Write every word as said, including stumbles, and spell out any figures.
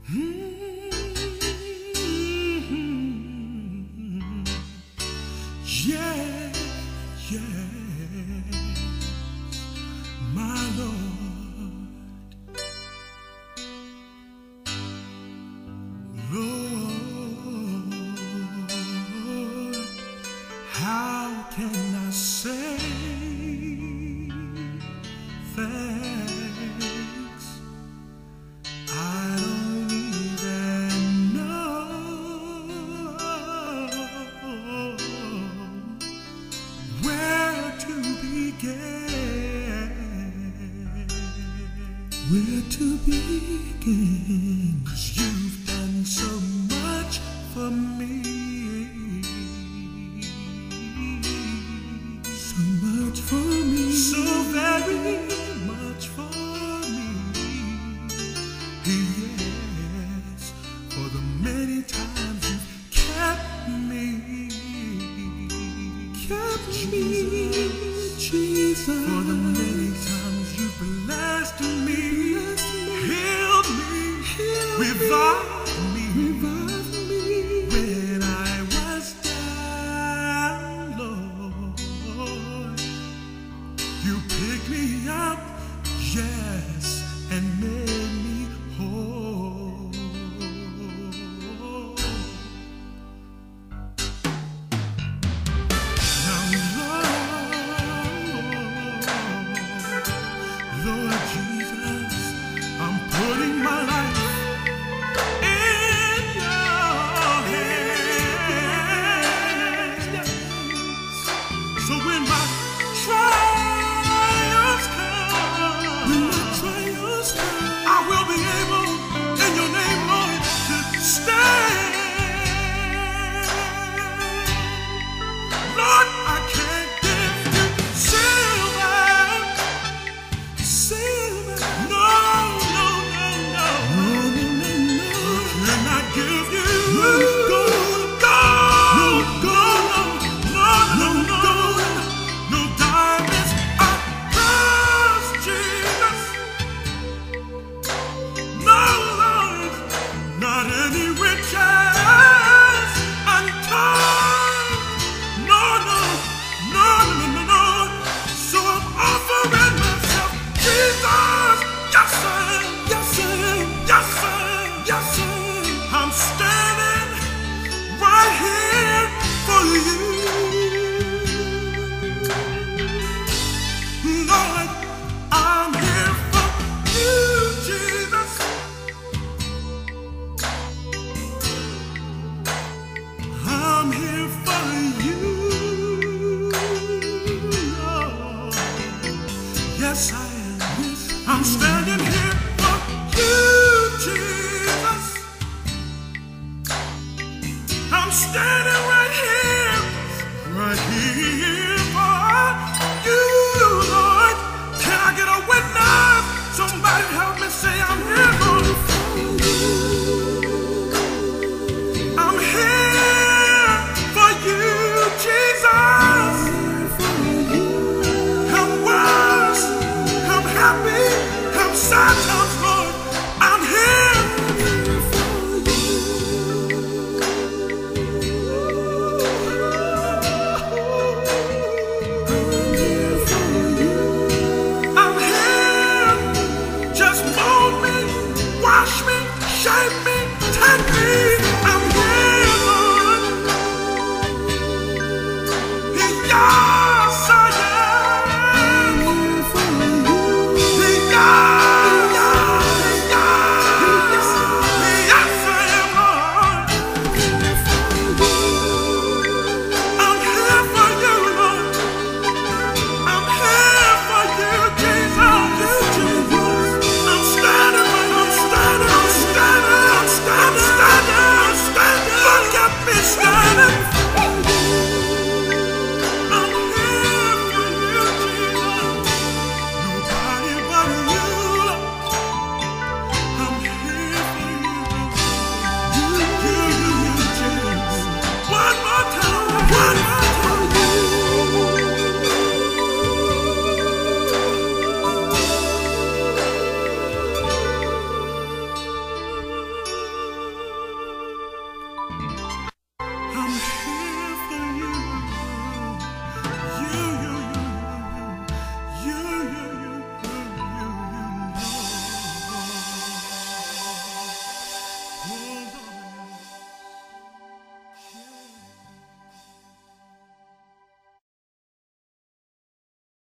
Yeah, yeah, my Lord, Lord, how can I say thanks? I don't even know where to begin. Where to begin? 'Cause you've done so much for me. So much for me. So very much for me. Yes, for the many times you've kept me. Kept me, Jesus. For the many times you blessed me, healed me, revived me, revived me when I was down, Lord. You picked me up, yes, and made me whole. Lord Jesus, I'm putting my life in your hands. So when my trials come, when my trials come, I will be able, in your name, Lord, to stand. Lord, I can't give you silver. No, no, no, no, no, no, no. Can I give you gold, gold, gold, no, no, no, no diamonds? I trust Jesus. No, Lord, not any riches untold. No, no, no, no, no, no. So I'm offering myself, Jesus. Yes, sir, yes, sir, yes, sir, yes, sir. I'm standing right here for you. Lord, I'm here for you, Jesus. I'm here for you, Lord. Yes, I am. I'm standing.